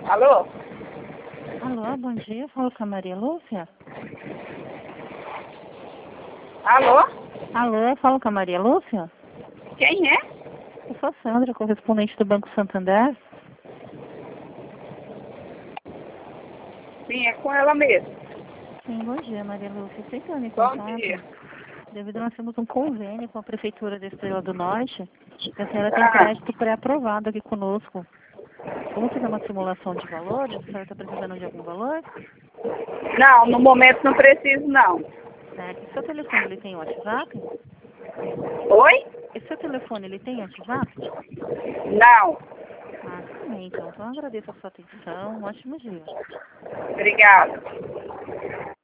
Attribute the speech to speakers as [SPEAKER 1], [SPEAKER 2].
[SPEAKER 1] Alô?
[SPEAKER 2] Alô, bom dia. Falo com a Maria Lúcia.
[SPEAKER 1] Alô?
[SPEAKER 2] Alô, falo com a Maria Lúcia.
[SPEAKER 1] Quem é?
[SPEAKER 2] Eu sou a Sandra, correspondente do Banco Santander.
[SPEAKER 1] Sim, é com ela mesmo.
[SPEAKER 2] Sim, bom dia, Maria Lúcia. Você entrando em
[SPEAKER 1] Bom
[SPEAKER 2] contato?
[SPEAKER 1] dia.
[SPEAKER 2] Devido a nós temos um convênio com a Prefeitura da Estrela do Norte, e a senhora tem
[SPEAKER 1] Ah,
[SPEAKER 2] crédito pré-aprovado aqui conosco. Vamos fazer uma simulação de valores? A senhora está precisando de algum valor?
[SPEAKER 1] não, no momento não preciso, não.
[SPEAKER 2] Certo. E seu telefone, ele tem WhatsApp?
[SPEAKER 1] Oi?
[SPEAKER 2] E seu telefone, ele tem WhatsApp?
[SPEAKER 1] Não.
[SPEAKER 2] Ah, tudo bem, então. Então, eu agradeço a sua atenção. Um ótimo dia.
[SPEAKER 1] Obrigada.